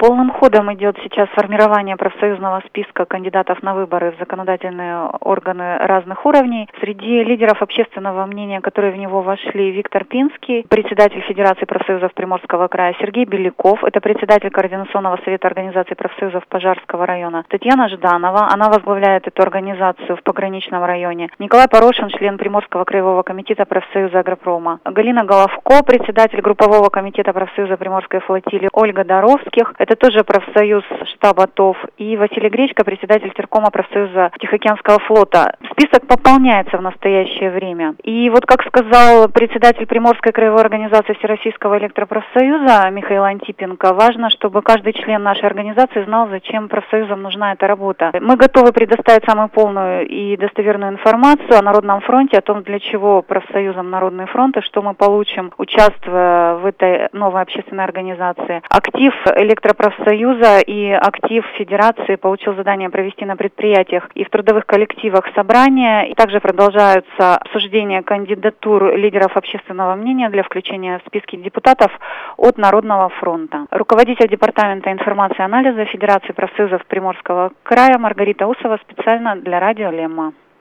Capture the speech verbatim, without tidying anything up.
Полным ходом идет сейчас формирование профсоюзного списка кандидатов на выборы в законодательные органы разных уровней. Среди лидеров общественного мнения, которые в него вошли, Виктор Пинский, председатель Федерации профсоюзов Приморского края, Сергей Беляков, это председатель Координационного совета организации профсоюзов Пожарского района, Татьяна Жданова, она возглавляет эту организацию в пограничном районе, Николай Порошин, член Приморского краевого комитета профсоюза Агропрома, Галина Головко, председатель группового комитета профсоюза Приморской флотилии, Ольга Доровских, это тоже профсоюз штаба ТОВ, и Василий Гречко, председатель теркома профсоюза Тихоокеанского флота. Список пополняется в настоящее время. И вот, как сказал председатель Приморской краевой организации Всероссийского электропрофсоюза Михаил Антипенко, важно, чтобы каждый член нашей организации знал, зачем профсоюзам нужна эта работа. Мы готовы предоставить самую полную и достоверную информацию о Народном фронте, о том, для чего профсоюзам Народный фронт и что мы получим, участвуя в этой новой общественной организации. Актив электропрофсоюза и актив Федерации получил задание провести на предприятиях и в трудовых коллективах собрания. И также продолжаются обсуждения кандидатур лидеров общественного мнения для включения в списки депутатов от Народного фронта. Руководитель департамента информации и анализа Федерации профсоюзов Приморского края Маргарита Усова специально для радио Лемма.